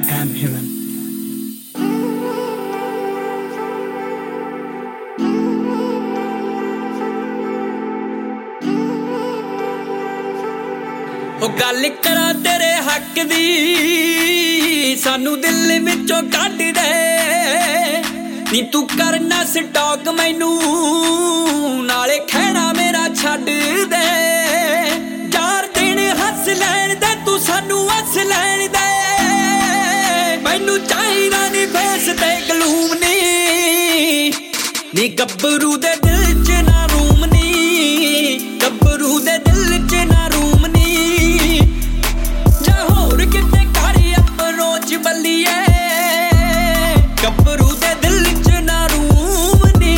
am human. ਉਹ ਗੱਲ ਕਰਾਂ ਤੇਰੇ ਹੱਕ ਦੀ ਸਾਨੂੰ ਦਿਲ ਵਿੱਚੋਂ ਕੱਢ ਦੇ ਨੀ ਤੂੰ ਕਰਨਾ ਸਟਾਕ ਮੈਨੂੰ ਨਾਲੇ ਖਹਿਣਾ ਮੇਰਾ ਛੱਡ ਦੇ ਯਾਰ ਦਿਨ ਹੱਸ ਲੈਣ ਦੇ ਤੂੰ ਸਾਨੂੰ ਹੱਸ ਲੈਣ ਦੇ ਮੈਨੂੰ ਚਾਹੀਦਾ ਨੀ ਫੇਸ ਤੇ ਗਲੂਮ ਨੀ ਗੱਭਰੂ ਦੇ ਦਿਲ 'ਚ ਨਾ ਰੂਮ ਨੀ ਗੱਭਰੂ ਦੇ ਦਿਲ 'ਚ ਨਾ ਰੂਮ ਨੀ ਜਾ ਹੋਰ ਕਿਤੇ ਕਰ ਅਪਰੋਚ ਬੱਲੀਏ ਗੱਭਰੂ ਦੇ ਦਿਲ 'ਚ ਨਾ ਰੂਮ ਨੀ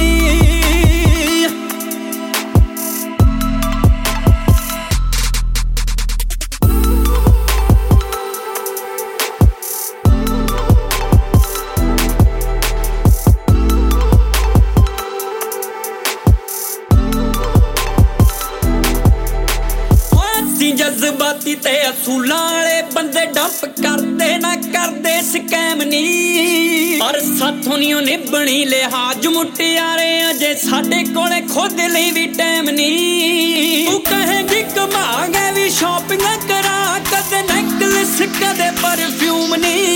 ਜਜ਼ਬਾਤੀ ਤੇ ਅਸੂਲਾਂ ਵਾਲੇ ਬੰਦੇ ਡੰਪ ਕਰਦੇ ਨਾ ਕਰਦੇ ਸਕੈਮ ਨੀ ਪਰ ਸਾਥੋਂ ਨੀ ਉਹ ਨਿਭਣੀ ਲਿਹਾਜ਼ ਮੁਟਿਆਰੇ ਅਜੇ ਸਾਡੇ ਕੋਲੇ ਖੁਦ ਲਈ ਵੀ ਟਾਈਮ ਨੀ ਤੂੰ ਕਹੇਂਗੀ ਘੁਮਾਂਗੇ ਵੀ ਸ਼ਾਪਿੰਗ ਕਰਾਂ ਕਦੇ ਨੈਕਲੈਸ ਕਦੇ ਪਰਫਿਊਮ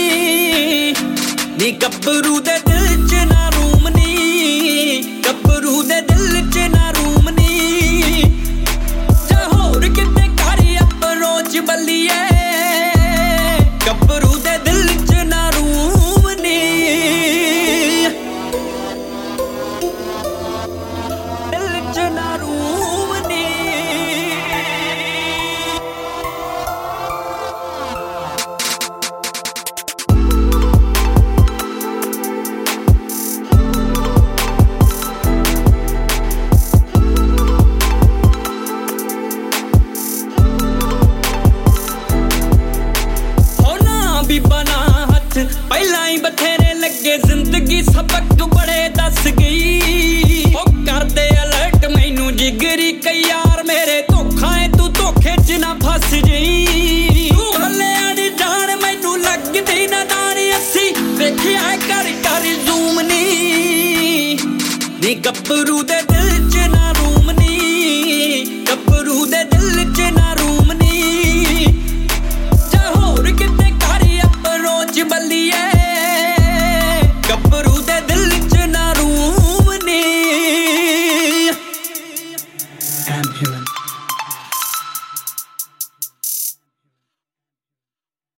ਨੀ ਗੱਭਰੂ ਦੇ ਦਿਲ 'ਚ ਨਾ ਰੂਮ ਨੀ ਗੱਭਰੂ ਦੇ ਦਿਲ 'ਚ ਨਾ ਰੂਮ ਨੀ ਜਾ ਹੋਰ ਕਿਤੇ ਅਪਰੋਚ ਬੱਲੀਏ ਗੱਭਰੂ ਦੇ ਦਿਲ 'ਚ ਨਾ ਰੂਮ ਨੀ ਦਿਲ 'ਚ ਨਾ ਰੂਮ ਨੀ ਪਹਿਲਾਂ ਹੀ ਬਥੇਰੇ ਲੱਗੇ ਜ਼ਿੰਦਗੀ ਸਬਕ ਬੜੇ ਦੱਸ ਗਈ ਉਹ ਕਰਦੇ ਅਲਰਟ ਮੈਨੂੰ ਜਿਗਰੀ ਕਈ ਯਾਰ ਮੇਰੇ ਧੋਖਾ ਏ ਤੂੰ ਧੋਖੇ 'ਚ ਨਾ ਫਸ ਜਈ ਤੂੰ ਹੱਲਿਆਂ ਦੀ ਜਾਨ ਮੈਨੂੰ ਲੱਗਦੀ ਨਾਦਾਨ ਅਸੀਂ ਵੇਖਿਆ ਕਰ ਜ਼ੂਮ ਨੀ ਗੱਭਰੂ ਦੇ